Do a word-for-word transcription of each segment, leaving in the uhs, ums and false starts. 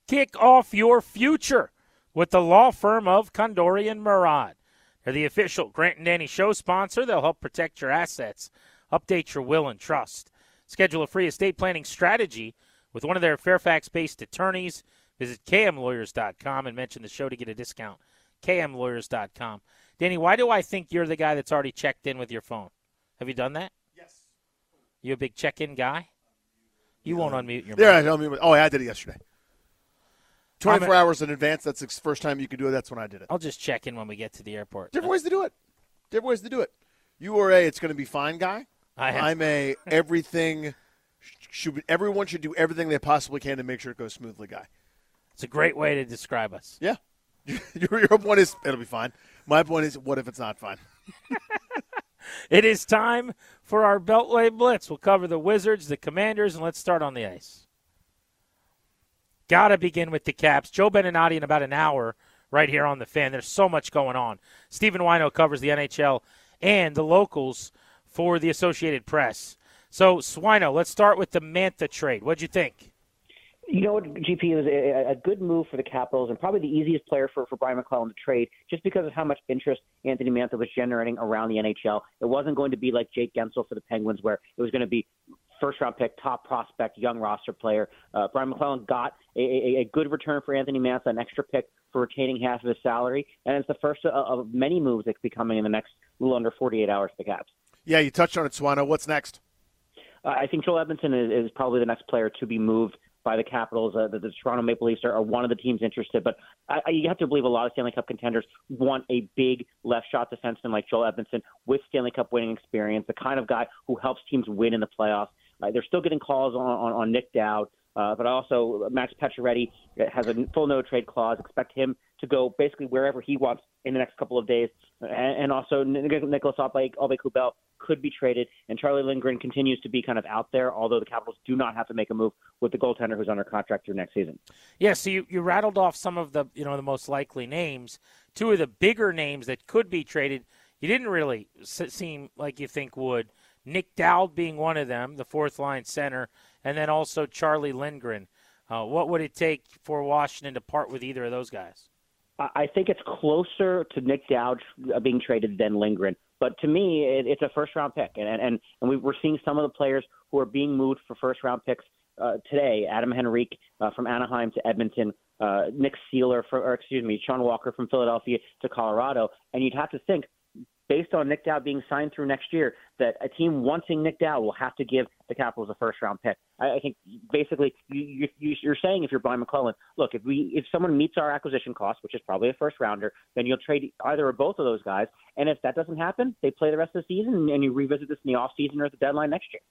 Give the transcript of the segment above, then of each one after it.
Kick off your future with the law firm of Condori and Murad. They're the official Grant and Danny show sponsor. They'll help protect your assets, update your will and trust. Schedule a free estate planning strategy with one of their Fairfax-based attorneys. Visit K M lawyers dot com and mention the show to get a discount. K M lawyers dot com. Danny, why do I think you're the guy that's already checked in with your phone? Have you done that? Yes. You a big check-in guy? You won't unmute your mic. Yeah, I don't mean, oh, I did it yesterday. twenty-four I'm a- hours in advance. That's the first time you could do it. That's when I did it. I'll just check in when we get to the airport. Different ways to do it. Different ways to do it. You are a it's going to be fine guy. I am. I'm a everything should everyone should do everything they possibly can to make sure it goes smoothly guy. It's a great way to describe us. Yeah. your, your point is it'll be fine. My point is what if it's not fine? It is time for our Beltway Blitz. We'll cover the Wizards, the Commanders, and let's start on the ice. Got to begin with the Caps. Joe Beninati in about an hour right here on the Fan. There's so much going on. Stephen Wino covers the N H L and the locals for the Associated Press. So, Swino, let's start with the Mantha trade. What'd you think? You know what, G P, it was a, a good move for the Capitals and probably the easiest player for, for Brian McClellan to trade just because of how much interest Anthony Mantha was generating around the N H L. It wasn't going to be like Jake Gensel for the Penguins where it was going to be first-round pick, top prospect, young roster player. Uh, Brian McClellan got a, a, a good return for Anthony Mantha, an extra pick for retaining half of his salary, and it's the first of, of many moves that could be coming in the next little under forty-eight hours for the Caps. Yeah, you touched on it, Swano. What's next? Uh, I think Joel Edmondson is, is probably the next player to be moved by the Capitals. Uh, the, the Toronto Maple Leafs are, are one of the teams interested, but I, I, you have to believe a lot of Stanley Cup contenders want a big left shot defenseman like Joel Edmondson with Stanley Cup winning experience, the kind of guy who helps teams win in the playoffs. Uh, they're still getting calls on, on, on Nick Dowd, uh, but also Max Pacioretty has a full no-trade clause. Expect him to go basically wherever he wants in the next couple of days. And, and also Nicholas Aube-Kubel could be traded, and Charlie Lindgren continues to be kind of out there, although the Capitals do not have to make a move with the goaltender who's under contract through next season. Yeah, so you, you rattled off some of the you know the most likely names. Two of the bigger names that could be traded, you didn't really seem like you think would. Nick Dowd being one of them, the fourth-line center, and then also Charlie Lindgren. Uh, what would it take for Washington to part with either of those guys? I think it's closer to Nick Dowd being traded than Lindgren. But to me, it, it's a first-round pick. And, and, and we, we're seeing some of the players who are being moved for first-round picks uh, today. Adam Henrique uh, from Anaheim to Edmonton, uh, Nick Seeler, for, or excuse me, Sean Walker from Philadelphia to Colorado. And you'd have to think, based on Nick Dowd being signed through next year, that a team wanting Nick Dowd will have to give the Capitals a first-round pick. I, I think basically you, you, you're saying if you're Brian McClellan, look, if we if someone meets our acquisition cost, which is probably a first-rounder, then you'll trade either or both of those guys. And if that doesn't happen, they play the rest of the season, and you revisit this in the offseason or at the deadline next year.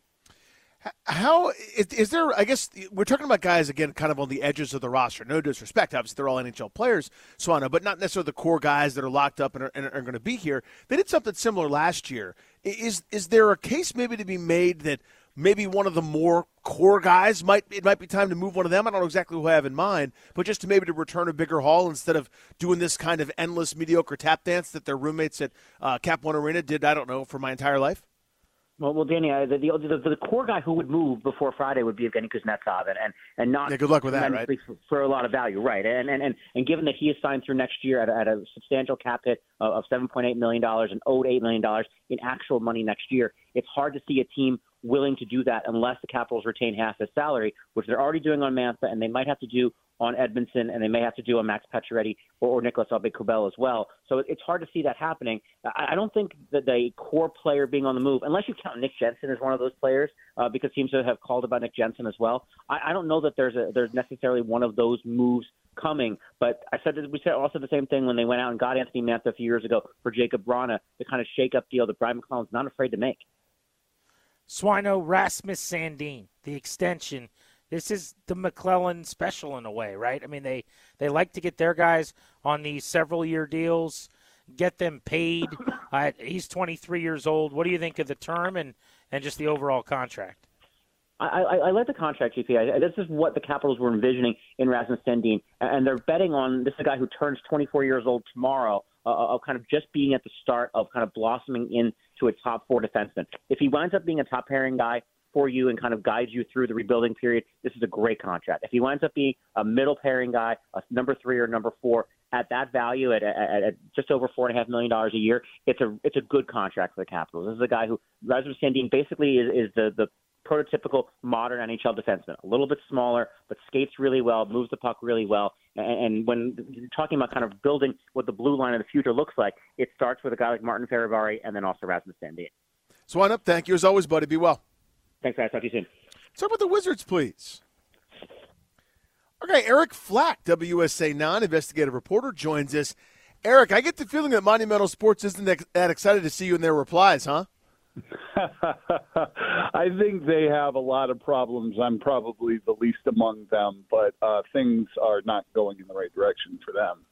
How is, is there? I guess we're talking about guys again, kind of on the edges of the roster. No disrespect, obviously they're all N H L players, Swano, but not necessarily the core guys that are locked up and are, and are going to be here. They did something similar last year. Is is there a case maybe to be made that maybe one of the more core guys might it might be time to move one of them? I don't know exactly who I have in mind, but just to maybe to return a bigger haul instead of doing this kind of endless mediocre tap dance that their roommates at uh, Cap One Arena did. I don't know for my entire life. Well, well, Danny, uh, the, the the the core guy who would move before Friday would be Evgeny Kuznetsov, and, and and not yeah, good luck with that, right? For, for a lot of value, right? And and and, and given that he is signed through next year at a, at a substantial cap hit of, of seven point eight million dollars and owed eight million dollars in actual money next year, it's hard to see a team willing to do that unless the Capitals retain half his salary, which they're already doing on Mantha, and they might have to do on Edmondson, and they may have to do on Max Pacioretty or, or Nicholas Aube-Kubel as well. So it, it's hard to see that happening. I, I don't think that the core player being on the move, unless you count Nick Jensen as one of those players, uh, because teams have called about Nick Jensen as well. I, I don't know that there's a, there's necessarily one of those moves coming, but I said that we said also the same thing when they went out and got Anthony Mantha a few years ago for Jacob Brana, the kind of shake-up deal that Brian McClellan's not afraid to make. Swino, Rasmus Sandin, the extension. This is the McClellan special in a way, right? I mean, they, they like to get their guys on these several-year deals, get them paid. Uh, he's twenty-three years old. What do you think of the term and, and just the overall contract? I, I, I like the contract, G P. I, this is what the Capitals were envisioning in Rasmus Sandin, and they're betting on this is a guy who turns twenty-four years old tomorrow, uh, of kind of just being at the start of kind of blossoming into a top four defenseman. If he winds up being a top pairing guy for you and kind of guides you through the rebuilding period, this is a great contract. If he winds up being a middle pairing guy, a number three or number four, at that value, at, at, at just over four and a half million dollars a year, it's a it's a good contract for the Capitals. This is a guy who, Rasmus Sandin, basically is, is the the prototypical modern N H L defenseman. A little bit smaller, but skates really well, moves the puck really well. And, and when you're talking about kind of building what the blue line of the future looks like, it starts with a guy like Martin Fehervary and then also Rasmus Sandin. So on up. Thank you as always, buddy. Be well. Thanks, guys. Talk to you soon. Let's talk about the Wizards, please. Okay, Eric Flack, W S A nine investigative reporter, joins us. Eric, I get the feeling that Monumental Sports isn't that excited to see you in their replies, huh? I think they have a lot of problems. I'm probably the least among them, but uh, things are not going in the right direction for them.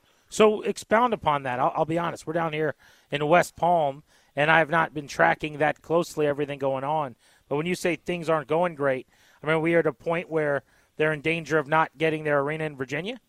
So expound upon that. I'll, I'll be honest. We're down here in West Palm, and I have not been tracking that closely, everything going on. But when you say things aren't going great, I mean, we are at a point where they're in danger of not getting their arena in Virginia?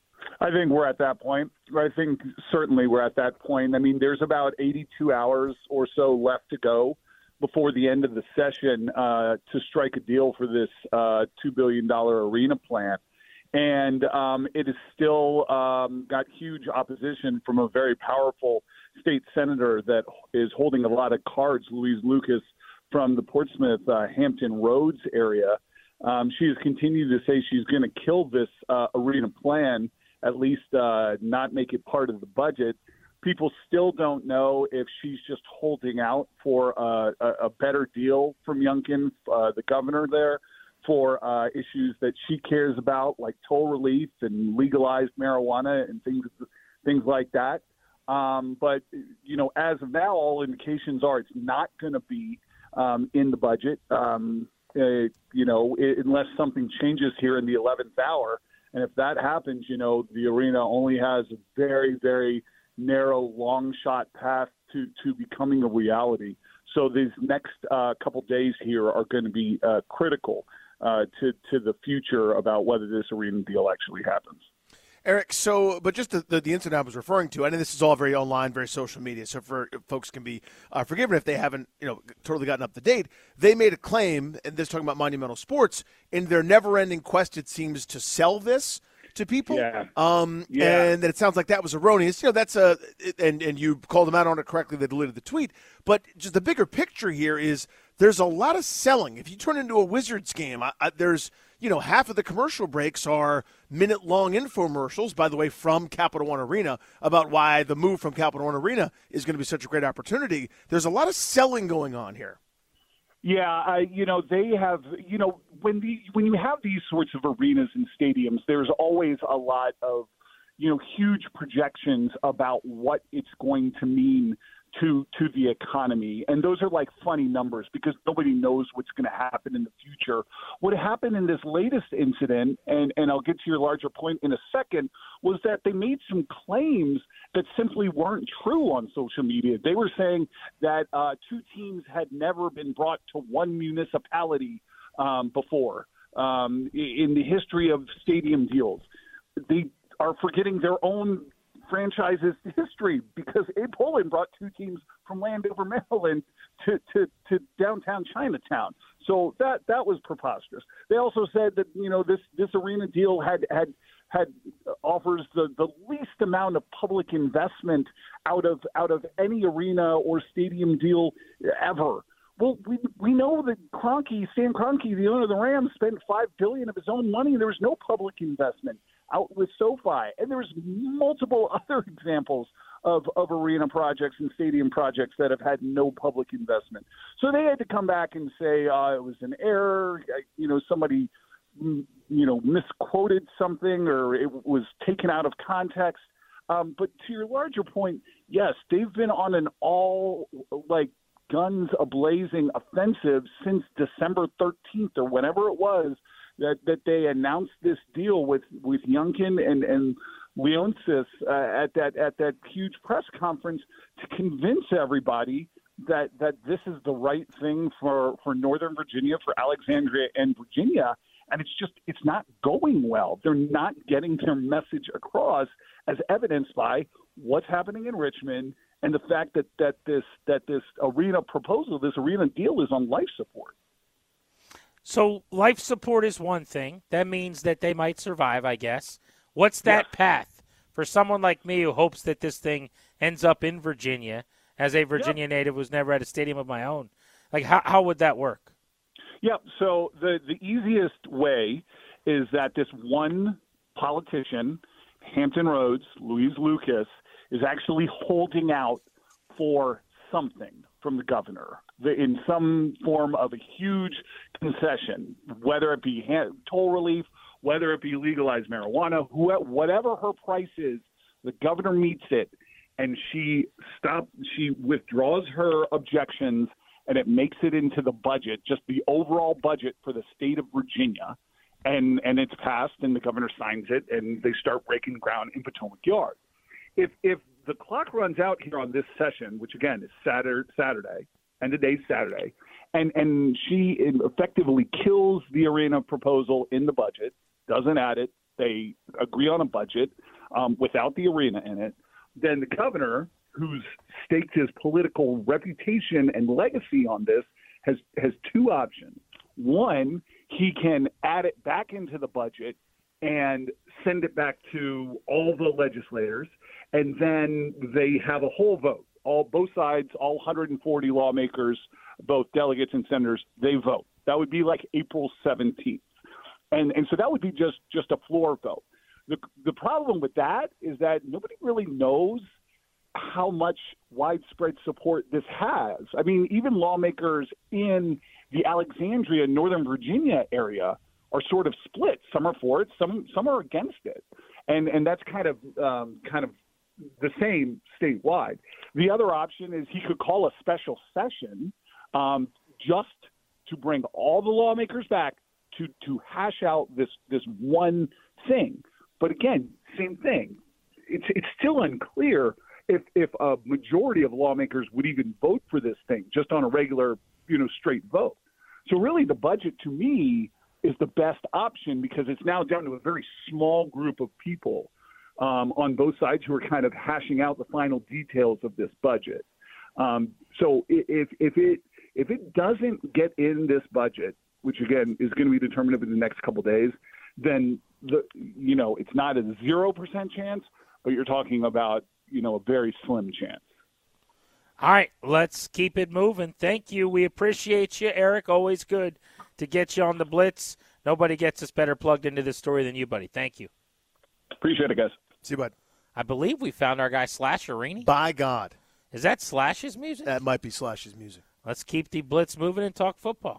I think we're at that point. I think certainly we're at that point. I mean, there's about eighty-two hours or so left to go before the end of the session uh, to strike a deal for this uh, two billion dollars arena plan. And um, it is still um, got huge opposition from a very powerful state senator that is holding a lot of cards, Louise Lucas, from the Portsmouth, uh, Hampton Roads area. Um, she has continued to say she's going to kill this uh, arena plan, at least uh, not make it part of the budget. People still don't know if she's just holding out for uh, a, a better deal from Youngkin, uh, the governor there, for uh, issues that she cares about, like toll relief and legalized marijuana and things things like that. Um, but, you know, as of now, all indications are it's not going to be um, in the budget, um, uh, you know, it, unless something changes here in the eleventh hour. And if that happens, you know, the arena only has a very, very narrow, long shot path to, to becoming a reality. So these next uh, couple days here are going to be uh, critical uh, to, to the future about whether this arena deal actually happens. Eric, so, but just the, the, the incident I was referring to, I know this is all very online, very social media, so for folks can be uh, forgiven if they haven't, you know, totally gotten up to date. They made a claim, and this is talking about Monumental Sports, in their never-ending quest, it seems, to sell this to people. Yeah. Um, yeah. And that it sounds like that was erroneous. You know, that's a, and, and you called them out on it correctly, they deleted the tweet. But just the bigger picture here is there's a lot of selling. If you turn into a Wizards game, I, I, there's, you know, half of the commercial breaks are minute-long infomercials, by the way, from Capital One Arena, about why the move from Capital One Arena is going to be such a great opportunity. There's a lot of selling going on here. Yeah, I, you know, they have, you know, when the when you have these sorts of arenas and stadiums, there's always a lot of, you know, huge projections about what it's going to mean to to the economy. And those are like funny numbers because nobody knows what's going to happen in the future. What happened in this latest incident, and, and I'll get to your larger point in a second, was that they made some claims that simply weren't true on social media. They were saying that uh, two teams had never been brought to one municipality um, before um, in the history of stadium deals. They are forgetting their own franchise's history because Abe Pollin brought two teams from Landover, Maryland to, to, to downtown Chinatown. So that that was preposterous. They also said that, you know, this, this arena deal had had had offers the, the least amount of public investment out of out of any arena or stadium deal ever. Well, we we know that Kroenke, Stan Kroenke, the owner of the Rams, spent five billion dollars of his own money, and there was no public investment out with SoFi. And there's multiple other examples of, of arena projects and stadium projects that have had no public investment. So they had to come back and say uh, it was an error, you know, somebody, you know, misquoted something or it was taken out of context. Um, but to your larger point, yes, they've been on an all, like, guns a-blazing offensive since December thirteenth or whenever it was that, that they announced this deal with, with Youngkin and, and Leonsis uh, at that at that huge press conference to convince everybody that, that this is the right thing for, for Northern Virginia, for Alexandria and Virginia. And it's just it's not going well. They're not getting their message across, as evidenced by what's happening in Richmond and the fact that, that this that this arena proposal, this arena deal is on life support. So life support is one thing. That means that they might survive, I guess. What's that yeah. path for someone like me who hopes that this thing ends up in Virginia, as a Virginia yep. native who's never had a stadium of my own? Like, how, how would that work? Yep. So the, the easiest way is that this one politician, Hampton Roads, Louise Lucas, is actually holding out for something from the governor in some form of a huge concession, whether it be toll relief, whether it be legalized marijuana, whatever her price is, the governor meets it, and she stop, she withdraws her objections, and it makes it into the budget, just the overall budget for the state of Virginia, and, and it's passed, and the governor signs it, and they start breaking ground in Potomac Yard. If if the clock runs out here on this session, which again is Saturday, Saturday, end of day Saturday, and and she effectively kills the arena proposal in the budget, doesn't add it, they agree on a budget um, without the arena in it, then the governor, who's staked his political reputation and legacy on this, has has two options. One, he can add it back into the budget and send it back to all the legislators, and then they have a whole vote. All both sides, all one hundred forty lawmakers, both delegates and senators, they vote. That would be like April seventeenth. And and so that would be just, just a floor vote. The the problem with that is that nobody really knows how much widespread support this has. I mean, even lawmakers in the Alexandria, Northern Virginia area are sort of split. Some are for it, some some are against it, and and that's kind of um, kind of the same statewide. The other option is he could call a special session um, just to bring all the lawmakers back to to hash out this this one thing. But again, same thing. It's it's still unclear if if a majority of lawmakers would even vote for this thing just on a regular, you know, straight vote. So really, the budget to me is the best option because it's now down to a very small group of people um, on both sides who are kind of hashing out the final details of this budget. Um, so if if it if it doesn't get in this budget, which again is going to be determined in the next couple of days, then the you know it's not a zero percent chance, but you're talking about you know a very slim chance. All right, let's keep it moving. Thank you. We appreciate you, Eric. Always good to get you on the Blitz. Nobody gets us better plugged into this story than you, buddy. Thank you. Appreciate it, guys. See you, bud. I believe we found our guy Slash Arini. By God. Is that Slash's music? That might be Slash's music. Let's keep the Blitz moving and talk football.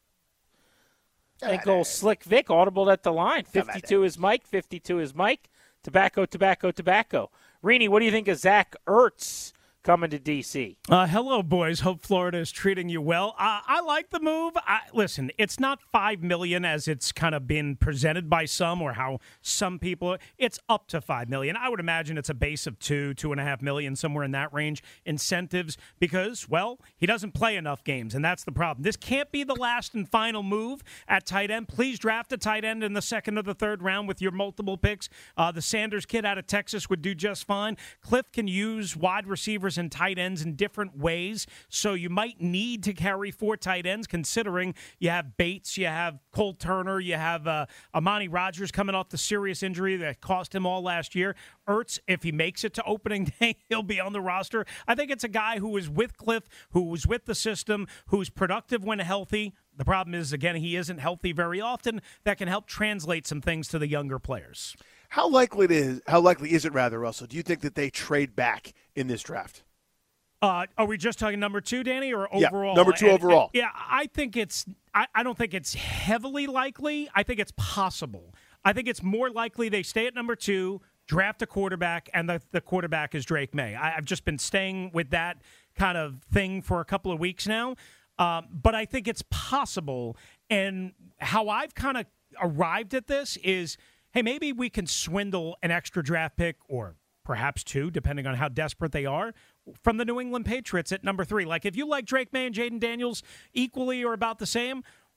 And go Slick Vic, audible at the line. fifty-two is Mike, fifty-two is Mike. Tobacco, tobacco, tobacco. Rini, what do you think of Zach Ertz coming to D C? Uh, hello, boys. Hope Florida is treating you well. Uh, I like the move. I, listen, it's not five million dollars as it's kind of been presented by some or how some people. It's up to five million dollars. I would imagine it's a base of two, two and a half million, somewhere in that range. Incentives because, well, he doesn't play enough games, and that's the problem. This can't be the last and final move at tight end. Please draft a tight end in the second or the third round with your multiple picks. Uh, the Sanders kid out of Texas would do just fine. Cliff can use wide receivers and tight ends in different ways, so you might need to carry four tight ends considering you have Bates, you have Cole Turner, you have uh, Amani Rodgers coming off the serious injury that cost him all last year. Ertz, if he makes it to opening day, he'll be on the roster. I think it's a guy who was with Cliff, who was with the system, who's productive when healthy. The problem is, again, he isn't healthy very often. That can help translate some things to the younger players. How likely it is? How likely is it, rather, Russell? Do you think that they trade back in this draft? Uh, are we just talking number two, Danny, or overall? Yeah, number two and, overall. And, yeah, I think it's I, – I don't think it's heavily likely. I think it's possible. I think it's more likely they stay at number two, draft a quarterback, and the, the quarterback is Drake May. I, I've just been staying with that kind of thing for a couple of weeks now. Um, but I think it's possible. And how I've kind of arrived at this is, hey, maybe we can swindle an extra draft pick or perhaps two, depending on how desperate they are, from the New England Patriots at number three. Like, if you like Drake May and Jaden Daniels equally or about the same,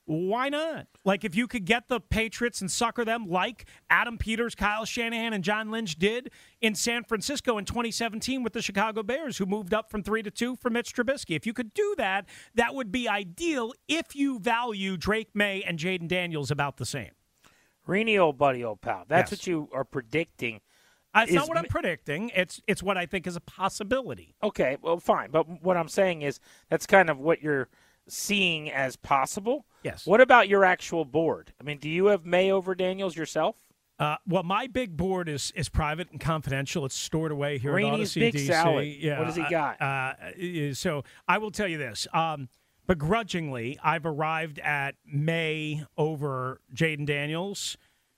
Why not? Like, if you could get the Patriots and sucker them like Adam Peters, Kyle Shanahan, and John Lynch did in San Francisco in twenty seventeen with the Chicago Bears, who moved up from three to two for Mitch Trubisky. If you could do that, that would be ideal if you value Drake May and Jaden Daniels about the same. Rini, old buddy, old pal. That's Yes. what you are predicting. It's is not what I'm predicting. It's it's what I think is a possibility. Okay, well, fine. But what I'm saying is that's kind of what you're seeing as possible. Yes. What about your actual board? I mean, do you have May over Daniels yourself? Uh, well, my big board is is private and confidential. It's stored away here Rini's at Odyssey big D C. salad. Yeah, What does he got? Uh, uh, so I will tell you this. Um, begrudgingly, I've arrived at May over Jaden Daniels.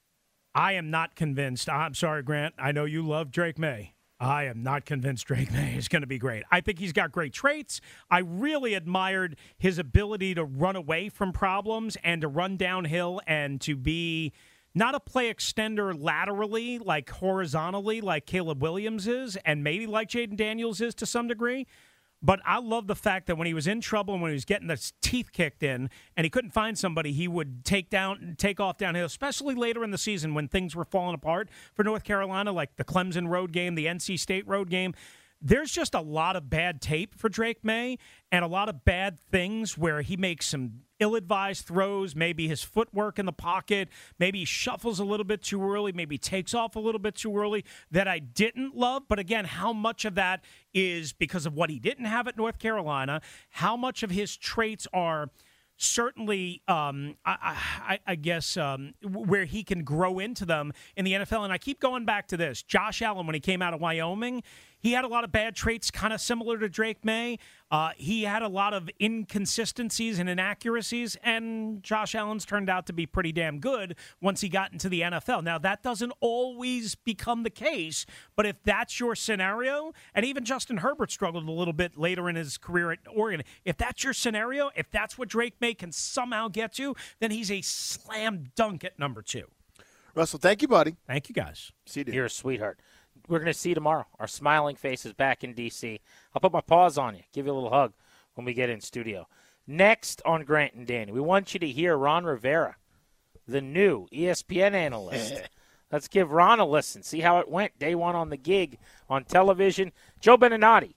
I am not convinced. I'm sorry, Grant. I know you love Drake May. I am not convinced Drake May is going to be great. I think he's got great traits. I really admired his ability to run away from problems and to run downhill and to be not a play extender laterally, like horizontally, like Caleb Williams is, and maybe like Jaden Daniels is to some degree. But I love the fact that when he was in trouble and when he was getting his teeth kicked in and he couldn't find somebody, he would take down, take off downhill, especially later in the season when things were falling apart for North Carolina, like the Clemson road game, the N C State road game. There's just a lot of bad tape for Drake May and a lot of bad things where he makes some ill-advised throws, maybe his footwork in the pocket, maybe he shuffles a little bit too early, maybe takes off a little bit too early that I didn't love. But again, how much of that is because of what he didn't have at North Carolina? How much of his traits are certainly, um, I, I, I guess, um, where he can grow into them in the N F L? And I keep going back to this. Josh Allen, when he came out of Wyoming, he had a lot of bad traits kind of similar to Drake May. Uh, he had a lot of inconsistencies and inaccuracies, and Josh Allen's turned out to be pretty damn good once he got into the N F L. Now, that doesn't always become the case, but if that's your scenario, and even Justin Herbert struggled a little bit later in his career at Oregon, if that's your scenario, if that's what Drake May can somehow get you, then he's a slam dunk at number two. Russell, thank you, buddy. Thank you, guys. See you, dude. You're a sweetheart. We're going to see you tomorrow. Our smiling faces back in D C. I'll put my paws on you, give you a little hug when we get in studio. Next on Grant and Danny, we want you to hear Ron Rivera, the new E S P N analyst. Let's give Ron a listen, see how it went day one on the gig on television. Joe Beninati,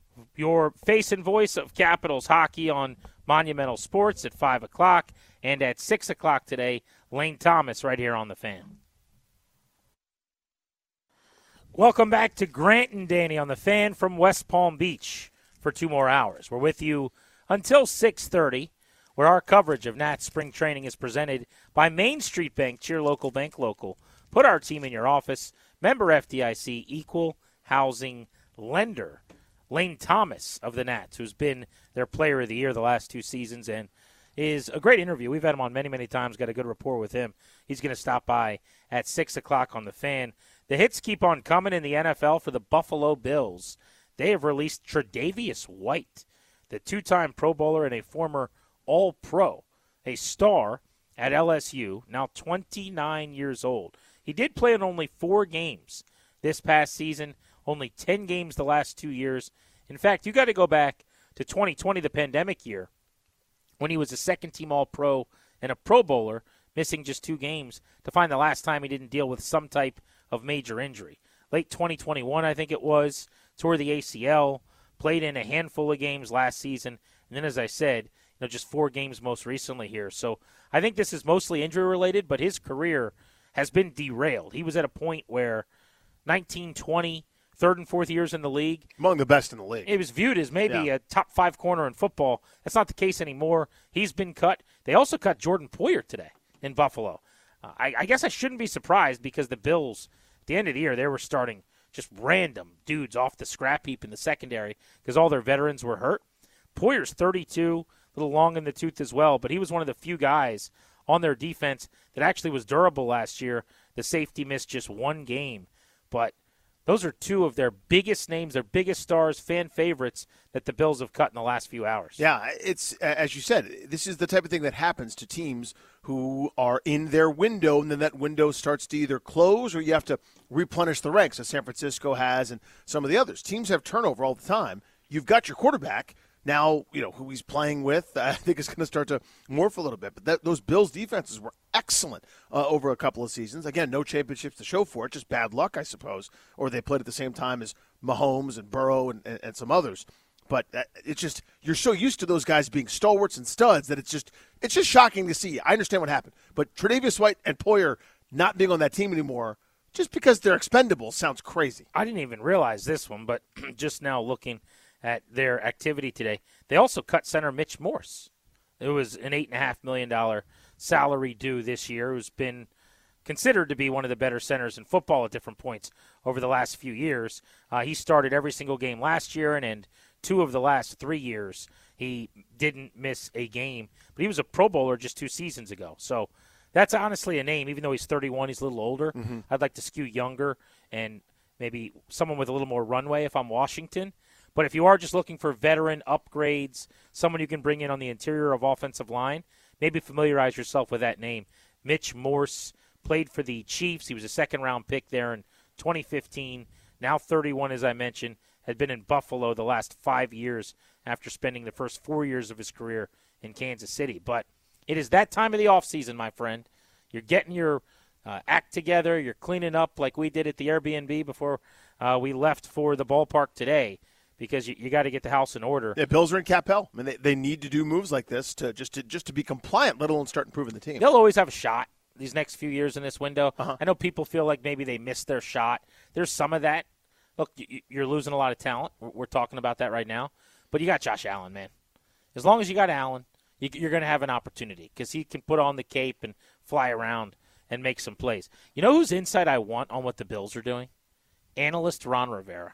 your face and voice of Capitals hockey on Monumental Sports at five o'clock. And at six o'clock today, Lane Thomas right here on The Fan. Welcome back to Grant and Danny on The Fan from West Palm Beach for two more hours. We're with you until six thirty, where our coverage of Nats spring training is presented by Main Street Bank. Cheer local, bank local. Put our team in your office. Member F D I C, equal housing lender. Lane Thomas of the Nats, who's been their player of the year the last two seasons and is a great interview. We've had him on many, many times, got a good rapport with him. He's going to stop by at six o'clock on The Fan. The hits keep on coming in the N F L for the Buffalo Bills. They have released Tre'Davious White, the two-time Pro Bowler and a former All-Pro, a star at L S U, now twenty-nine years old. He did play in only four games this past season, only ten games the last two years. In fact, you got to go back to twenty twenty, the pandemic year, when he was a second-team All-Pro and a Pro Bowler, missing just two games, to find the last time he didn't deal with some type of major injury. Late twenty twenty-one, I think it was, tore the A C L, played in a handful of games last season, and then, as I said, you know, just four games most recently here. So I think this is mostly injury-related, but his career has been derailed. He was at a point where nineteen, twenty, third and fourth years in the league. Among the best in the league. It was viewed as maybe Yeah. a top five corner in football. That's not the case anymore. He's been cut. They also cut Jordan Poyer today in Buffalo. Uh, I, I guess I shouldn't be surprised because the Bills, at the end of the year, they were starting just random dudes off the scrap heap in the secondary because all their veterans were hurt. Poyer's thirty-two, a little long in the tooth as well, but he was one of the few guys on their defense that actually was durable last year. The safety missed just one game, but those are two of their biggest names, their biggest stars, fan favorites that the Bills have cut in the last few hours. Yeah, it's, as you said, this is the type of thing that happens to teams who are in their window, and then that window starts to either close or you have to replenish the ranks, as San Francisco has and some of the others. Teams have turnover all the time. You've got your quarterback. now, you know, who he's playing with, I think is going to start to morph a little bit. But that, those Bills defenses were excellent uh, over a couple of seasons. Again, no championships to show for it, just bad luck, I suppose. Or they played at the same time as Mahomes and Burrow and, and, and some others. But it's just, you're so used to those guys being stalwarts and studs that it's just it's just shocking to see. I understand what happened. But Tre'Davious White and Poyer not being on that team anymore, just because they're expendable, sounds crazy. I didn't even realize this one, but just now looking at their activity today, they also cut center Mitch Morse. It was an eight point five million dollars salary due this year, who's been considered to be one of the better centers in football at different points over the last few years. Uh, he started every single game last year, and, and two of the last three years he didn't miss a game. But he was a Pro Bowler just two seasons ago. So that's honestly a name. Even though he's thirty-one, he's a little older. Mm-hmm. I'd like to skew younger and maybe someone with a little more runway if I'm Washington. But if you are just looking for veteran upgrades, someone you can bring in on the interior of offensive line, maybe familiarize yourself with that name. Mitch Morse played for the Chiefs. He was a second-round pick there in twenty fifteen. Now thirty-one, as I mentioned, had been in Buffalo the last five years after spending the first four years of his career in Kansas City. But it is that time of the offseason, my friend. You're getting your uh, act together. You're cleaning up like we did at the Airbnb before uh, we left for the ballpark today, because you, you got to get the house in order. The Bills are in cap hell. I mean, they, they need to do moves like this to just to just to be compliant, let alone start improving the team. They'll always have a shot these next few years in this window. Uh-huh. I know people feel like maybe they missed their shot. There's some of that. Look, you're losing a lot of talent. We're talking about that right now. But you got Josh Allen, man. As long as you got Allen, you're going to have an opportunity because he can put on the cape and fly around and make some plays. You know whose insight I want on what the Bills are doing? Analyst Ron Rivera.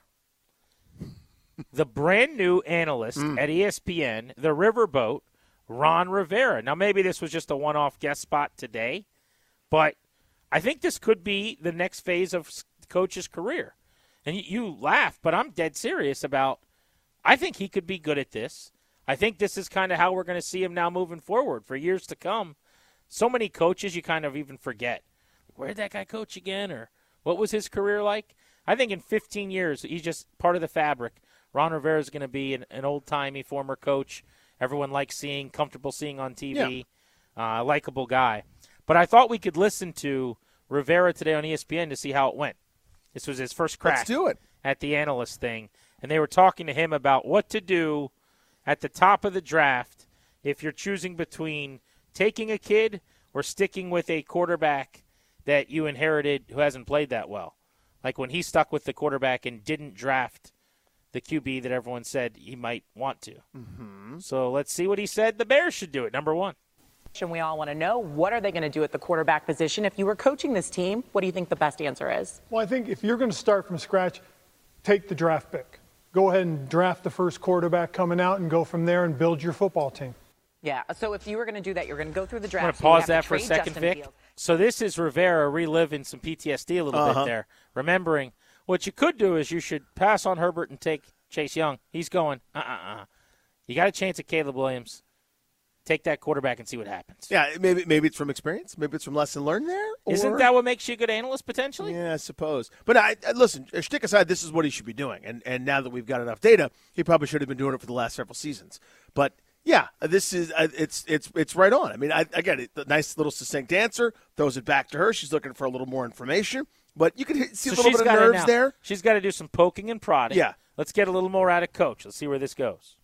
The brand new analyst mm. at E S P N, the Riverboat, Ron Rivera. Now, maybe this was just a one-off guest spot today, but I think this could be the next phase of the coach's career. And you, you laugh, but I'm dead serious about I think he could be good at this. I think this is kind of how we're going to see him now moving forward for years to come. So many coaches you kind of even forget. Where did that guy coach again? Or what was his career like? I think in fifteen years, he's just part of the fabric. Ron Rivera is going to be an, an old-timey former coach. Everyone likes seeing, comfortable seeing on T V. Yeah. Uh, likable guy. But I thought we could listen to Rivera today on E S P N to see how it went. This was his first crack Let's do it. at the analyst thing. And they were talking to him about what to do at the top of the draft if you're choosing between taking a kid or sticking with a quarterback that you inherited who hasn't played that well. Like when he stuck with the quarterback and didn't draft the Q B that everyone said he might want to. Mm-hmm. So let's see what he said the Bears should do it, number one. And we all want to know, what are they going to do at the quarterback position? If you were coaching this team, what do you think the best answer is? Well, I think if you're going to start from scratch, take the draft pick. Go ahead and draft the first quarterback coming out and go from there and build your football team. Yeah, so if you were going to do that, you're going to go through the draft. I'm going to so pause that for a second, Justin Vic. Fields. So this is Rivera reliving some P T S D a little uh-huh. bit there. Remembering what you could do is you should pass on Herbert and take Chase Young. He's going, uh-uh-uh. You got a chance at Caleb Williams. Take that quarterback and see what happens. Yeah, maybe maybe it's from experience. Maybe it's from lesson learned there. Or... Isn't that what makes you a good analyst potentially? Yeah, I suppose. But I, I listen, shtick aside, this is what he should be doing. And and now that we've got enough data, he probably should have been doing it for the last several seasons. But yeah, this is uh, it's it's it's right on. I mean, I, again, it, the nice little succinct answer, throws it back to her. She's looking for a little more information. But you can see so a little bit of nerves now, there. She's got to do some poking and prodding. Yeah. Let's get a little more out of Coach. Let's see where this goes.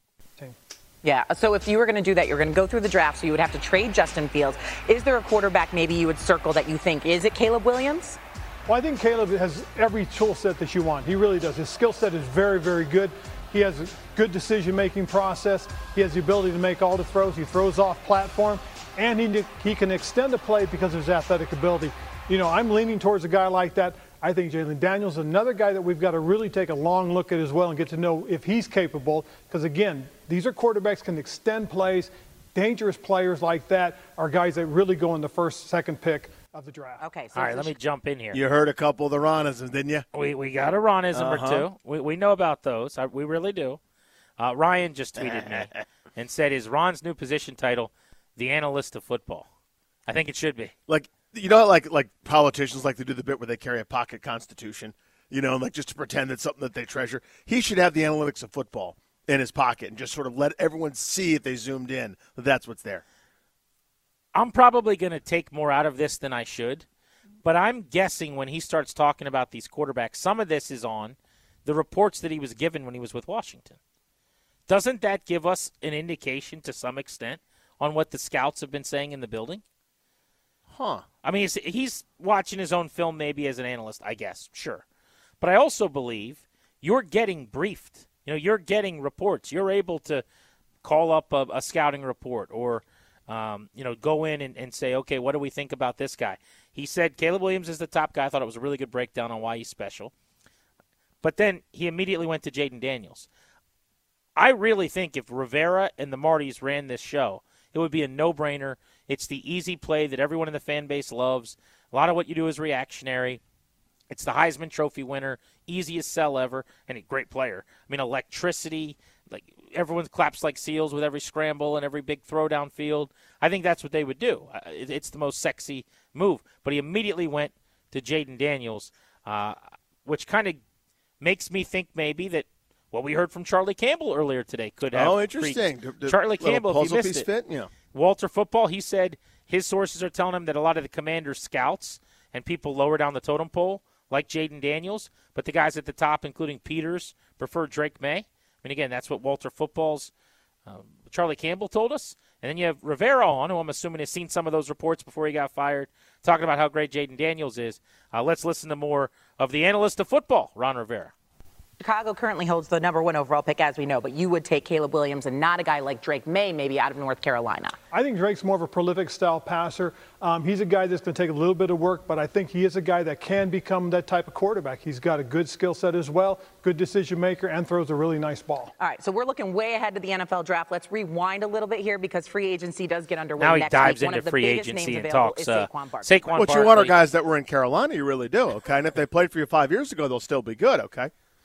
Yeah, so if you were going to do that, you're going to go through the draft, so you would have to trade Justin Fields. Is there a quarterback maybe you would circle that you think? Is it Caleb Williams? Well, I think Caleb has every tool set that you want. He really does. His skill set is very, very good. He has a good decision-making process. He has the ability to make all the throws. He throws off platform, and he, he can extend the play because of his athletic ability. You know, I'm leaning towards a guy like that. I think Jalen Daniels is another guy that we've got to really take a long look at as well and get to know if he's capable. Because, again, these are quarterbacks can extend plays. Dangerous players like that are guys that really go in the first, second pick of the draft. Okay. So all right, let me jump in here. You heard a couple of the Ronisms, didn't you? We we got a Ronism uh-huh. or two. We we know about those. I, we really do. Uh, Ryan just tweeted me and said, "Is Ron's new position title the analyst of football?" I think it should be. Like, you know, like like politicians like to do the bit where they carry a pocket constitution, you know, like just to pretend it's something that they treasure. He should have the analytics of football. in his pocket and just sort of let everyone see if they zoomed in that that's what's there. I'm probably going to take more out of this than I should, but I'm guessing when he starts talking about these quarterbacks, some of this is on the reports that he was given when he was with Washington. Doesn't that give us an indication to some extent on what the scouts have been saying in the building? Huh. I mean, he's, he's watching his own film maybe as an analyst, I guess, sure. But I also believe you're getting briefed. You know, you're getting reports. You're able to call up a, a scouting report or, um, you know, go in and, and say, okay, what do we think about this guy? He said Caleb Williams is the top guy. I thought it was a really good breakdown on why he's special. But then he immediately went to Jayden Daniels. I really think if Rivera and the Martys ran this show, it would be a no-brainer. It's the easy play that everyone in the fan base loves. A lot of what you do is reactionary. It's the Heisman Trophy winner, easiest sell ever, and a great player. I mean, electricity, like everyone claps like seals with every scramble and every big throw downfield. I think that's what they would do. It's the most sexy move. But he immediately went to Jayden Daniels, uh, which kind of makes me think maybe that what we heard from Charlie Campbell earlier today could have. Oh, interesting. The, the Charlie Campbell, if you missed it. Fit? Yeah. Walter Football, he said his sources are telling him that a lot of the Commanders scouts and people lower down the totem pole like Jayden Daniels, but the guys at the top, including Peters, prefer Drake May. I mean, again, that's what Walter Football's um, Charlie Campbell told us. And then you have Rivera on, who I'm assuming has seen some of those reports before he got fired, talking about how great Jayden Daniels is. Uh, let's listen to more of the analyst of football, Ron Rivera. Chicago currently holds the number one overall pick, as we know, but you would take Caleb Williams and not a guy like Drake May, maybe out of North Carolina. I think Drake's more of a prolific style passer. Um, he's a guy that's going to take a little bit of work, but I think he is a guy that can become that type of quarterback. He's got a good skill set as well, good decision maker, and throws a really nice ball. All right, so we're looking way ahead to the N F L draft. Let's rewind a little bit here because free agency does get underway now next he dives week. into One of free the agency and talks uh, Saquon Barkley. Saquon What Barkley. you want are guys that were in Carolina, you really do, okay? And if they played for you five years ago, they'll still be good, okay?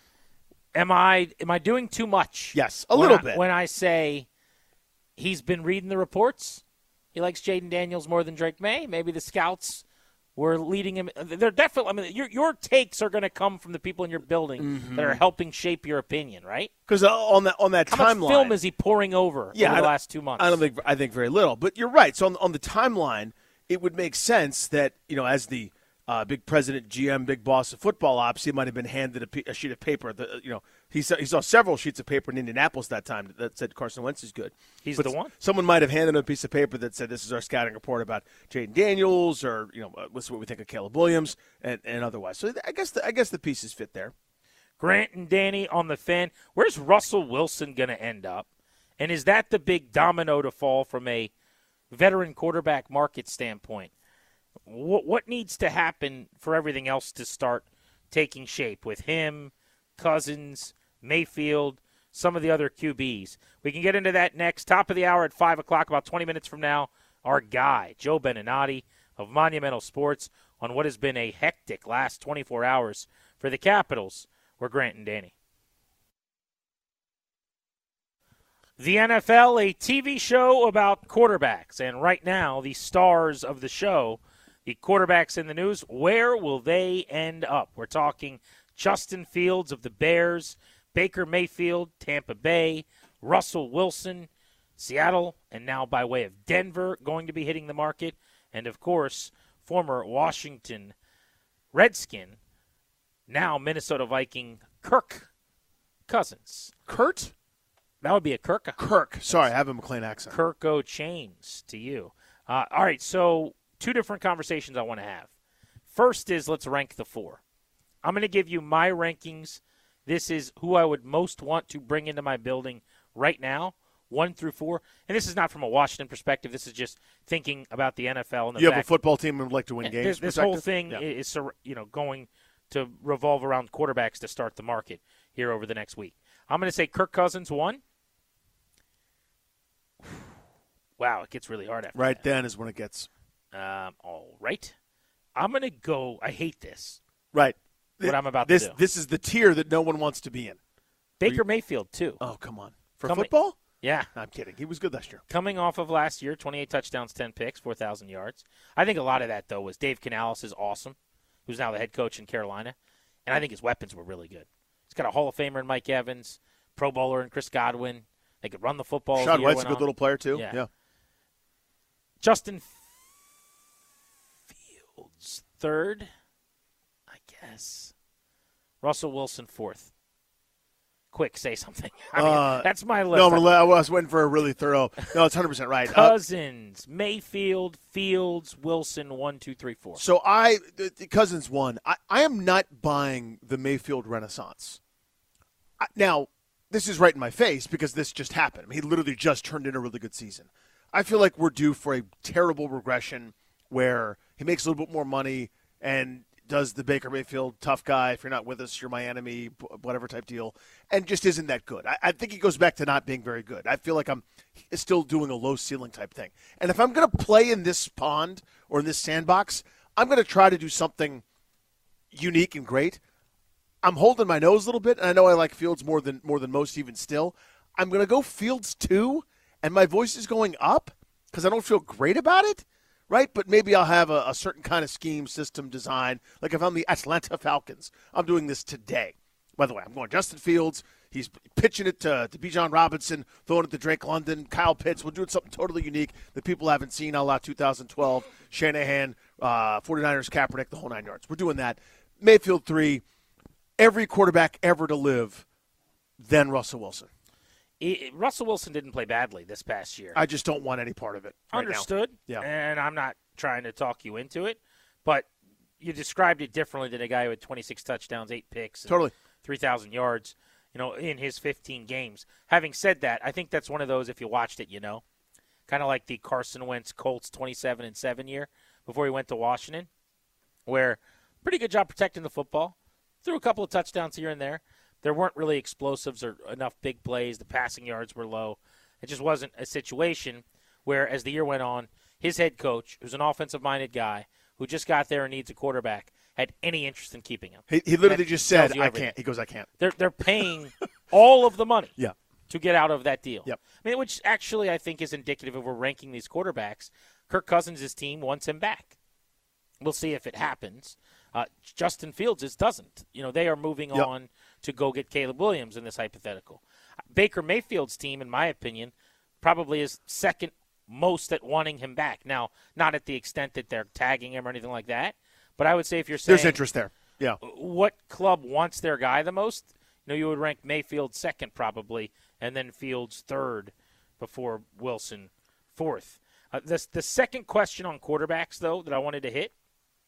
Am I am I doing too much? Yes, a little I, bit. When I say he's been reading the reports, he likes Jayden Daniels more than Drake May. Maybe the scouts were leading him. They're definitely. I mean, your your takes are going to come from the people in your building mm-hmm. that are helping shape your opinion, right? Because on that on that How timeline, much film is he pouring over yeah, over the last two months? I don't think I think very little. But you're right. So on, on the timeline, it would make sense that you know as the Uh, big president, G M, big boss of football ops, he might have been handed a, a sheet of paper. The, you know, he saw, he saw several sheets of paper in Indianapolis that time that said Carson Wentz is good. He's but the one. Someone might have handed him a piece of paper that said, this is our scouting report about Jayden Daniels, or, you know, this is what we think of Caleb Williams, and, and otherwise. So I guess the, I guess the pieces fit there. Grant and Danny on the fan. Where's Russell Wilson going to end up? And is that the big domino to fall from a veteran quarterback market standpoint? What what needs to happen for everything else to start taking shape with him, Cousins, Mayfield, some of the other Q Bs? We can get into that next. Top of the hour at five o'clock, about twenty minutes from now. Our guy, Joe Beninati of Monumental Sports, on what has been a hectic last twenty-four hours for the Capitals. We're Grant and Danny. The N F L, a T V show about quarterbacks. And right now, the stars of the show, the quarterbacks in the news, where will they end up? We're talking Justin Fields of the Bears, Baker Mayfield, Tampa Bay, Russell Wilson, Seattle, and now by way of Denver going to be hitting the market. And, of course, former Washington Redskin, now Minnesota Viking, Kirk Cousins. Kurt? That would be a Kirk. Kirk. Sorry, I have a McLean accent. Kirk O'Chains to you. Uh, all right, so two different conversations I want to have. First is let's rank the four. I'm going to give you my rankings. This is who I would most want to bring into my building right now, one through four. And this is not from a Washington perspective. This is just thinking about the N F L. And the you fact have a football team and would like to win games. This, this whole thing yeah. is you know going to revolve around quarterbacks to start the market here over the next week. I'm going to say Kirk Cousins, one. Wow, it gets really hard after Right that. then is when it gets. Um, all right. I'm going to go. I hate this. Right. What I'm about this, to do. This is the tier that no one wants to be in. Baker Mayfield, too. Oh, come on. For Coming, football? Yeah. No, I'm kidding. He was good last year. Coming off of last year, twenty-eight touchdowns, ten picks, four thousand yards. I think a lot of that, though, was Dave Canales is awesome, who's now the head coach in Carolina. And I think his weapons were really good. He's got a Hall of Famer in Mike Evans, Pro Bowler and Chris Godwin. They could run the football. Sean White's a good on. little player, too. Yeah. yeah. Justin Fields, third, I guess. Russell Wilson, fourth. Quick, say something. I mean, uh, that's my list. No, I was waiting for a really thorough. No, it's one hundred percent right. Cousins, uh, Mayfield, Fields, Wilson, one, two, three, four. So I, the, the Cousins won. I, I am not buying the Mayfield renaissance. I, now, this is right in my face because this just happened. I mean, he literally just turned in a really good season. I feel like we're due for a terrible regression where he makes a little bit more money and does the Baker Mayfield tough guy, if you're not with us, you're my enemy, whatever type deal, and just isn't that good. I, I think he goes back to not being very good. I feel like I'm still doing a low ceiling type thing. And if I'm going to play in this pond or in this sandbox, I'm going to try to do something unique and great. I'm holding my nose a little bit, and I know I like Fields more than more than most even still. I'm going to go Fields two, and my voice is going up because I don't feel great about it. Right, but maybe I'll have a, a certain kind of scheme, system, design. Like if I'm the Atlanta Falcons, I'm doing this today. By the way, I'm going Justin Fields. He's pitching it to, to Bijan Robinson, throwing it to Drake London, Kyle Pitts. We're doing something totally unique that people haven't seen a la twenty twelve, Shanahan, uh, 49ers, Kaepernick, the whole nine yards. We're doing that. Mayfield three, every quarterback ever to live, then Russell Wilson. It, Russell Wilson didn't play badly this past year. I just don't want any part of it right Understood. Now. Yeah. And I'm not trying to talk you into it, but you described it differently than a guy who had twenty-six touchdowns, eight picks, totally three thousand yards, you know, in his fifteen games. Having said that, I think that's one of those, if you watched it, you know, kind of like the Carson Wentz Colts twenty-seven and seven year before he went to Washington, where pretty good job protecting the football, threw a couple of touchdowns here and there. There weren't really explosives or enough big plays. The passing yards were low. It just wasn't a situation where, as the year went on, his head coach, who's an offensive-minded guy, who just got there and needs a quarterback, had any interest in keeping him. He, he literally that just said, I can't. He goes, I can't. They're, they're paying all of the money yeah. to get out of that deal. Yep. I mean, which actually I think is indicative of we're ranking these quarterbacks. Kirk Cousins' team wants him back. We'll see if it happens. Uh, Justin Fields' doesn't. You know, they are moving yep. on to go get Caleb Williams in this hypothetical. Baker Mayfield's team, in my opinion, probably is second most at wanting him back. Now, not at the extent that they're tagging him or anything like that, but I would say if you're saying there's interest there. Yeah. What club wants their guy the most? You know, you would rank Mayfield second probably, and then Fields third before Wilson fourth. Uh, this, the second question on quarterbacks, though, that I wanted to hit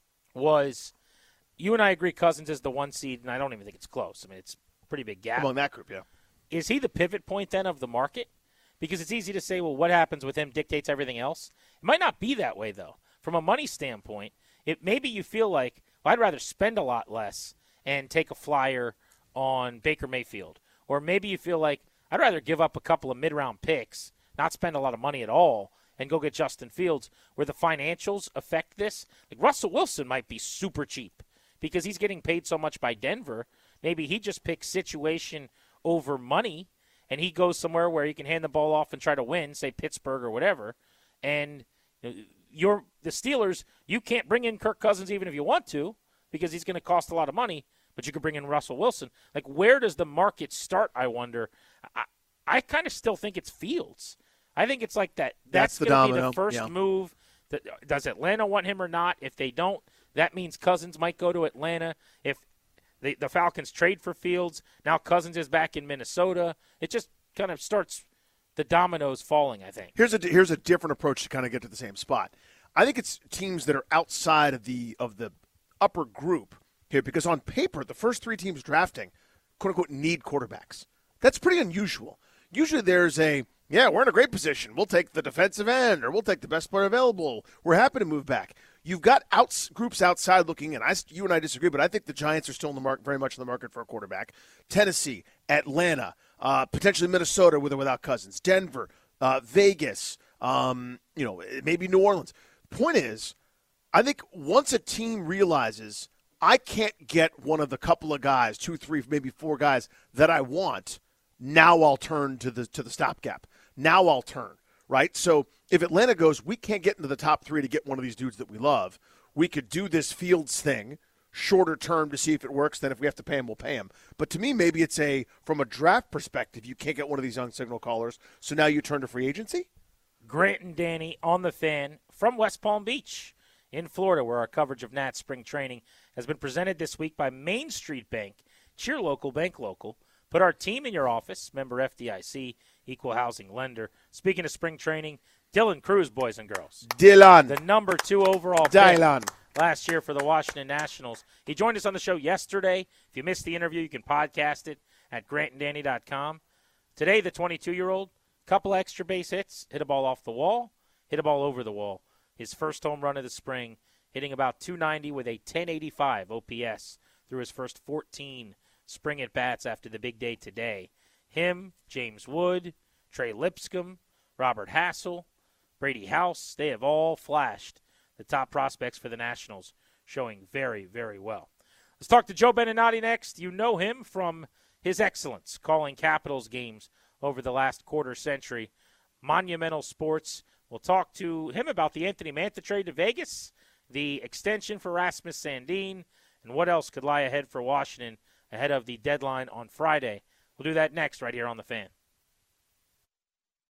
was – you and I agree Cousins is the one seed, and I don't even think it's close. I mean, it's a pretty big gap. Among that group, yeah. Is he the pivot point, then, of the market? Because it's easy to say, well, what happens with him dictates everything else. It might not be that way, though. From a money standpoint, it maybe you feel like, well, I'd rather spend a lot less and take a flyer on Baker Mayfield. Or maybe you feel like, I'd rather give up a couple of mid-round picks, not spend a lot of money at all, and go get Justin Fields, where the financials affect this. Like Russell Wilson might be super cheap, because he's getting paid so much by Denver. Maybe he just picks situation over money, and he goes somewhere where he can hand the ball off and try to win, say Pittsburgh or whatever. And you're the Steelers, you can't bring in Kirk Cousins even if you want to, because he's going to cost a lot of money, but you could bring in Russell Wilson. Like, where does the market start, I wonder? I, I kind of still think it's Fields. I think it's like that. That's, That's going to be domino. the first yeah. move. That, does Atlanta want him or not? If they don't, that means Cousins might go to Atlanta. If the, the Falcons trade for Fields, now Cousins is back in Minnesota. It just kind of starts the dominoes falling, I think. Here's a here's a different approach to kind of get to the same spot. I think it's teams that are outside of the of the upper group here, because on paper, the first three teams drafting, quote unquote, need quarterbacks. That's pretty unusual. Usually there's a, yeah, we're in a great position. We'll take the defensive end, or we'll take the best player available. We're happy to move back. You've got outs, groups outside looking in. I, you and I disagree, but I think the Giants are still in the market, very much in the market for a quarterback. Tennessee, Atlanta, uh, potentially Minnesota with or without Cousins, Denver, uh, Vegas, um, you know, maybe New Orleans. Point is, I think once a team realizes I can't get one of the couple of guys, two, three, maybe four guys that I want, now I'll turn to the to the stopgap. Now I'll turn, right? So if Atlanta goes, we can't get into the top three to get one of these dudes that we love, we could do this Fields thing, shorter term to see if it works. Then if we have to pay him, we'll pay him. But to me, maybe it's a from a draft perspective, you can't get one of these young signal callers, so now you turn to free agency. Grant and Danny on the Fan from West Palm Beach in Florida, where our coverage of Nats spring training has been presented this week by Main Street Bank. Cheer local, bank local. Put our team in your office. Member F D I C, equal housing lender. Speaking of spring training, Dylan Cruz, boys and girls. Dylan. The number two overall Dylan. pick last year for the Washington Nationals. He joined us on the show yesterday. If you missed the interview, you can podcast it at grant and danny dot com. Today, the twenty-two-year-old, couple extra base hits, hit a ball off the wall, hit a ball over the wall. His first home run of the spring, hitting about two ninety with a ten eighty-five O P S through his first fourteen spring at-bats after the big day today. Him, James Wood, Trey Lipscomb, Robert Hassel, Brady House, they have all flashed the top prospects for the Nationals, showing very, very well. Let's talk to Joe Beninati next. You know him from his excellence calling Capitals games over the last quarter century. Monumental Sports. We'll talk to him about the Anthony Mantha trade to Vegas, the extension for Rasmus Sandin, and what else could lie ahead for Washington ahead of the deadline on Friday. We'll do that next right here on The Fan.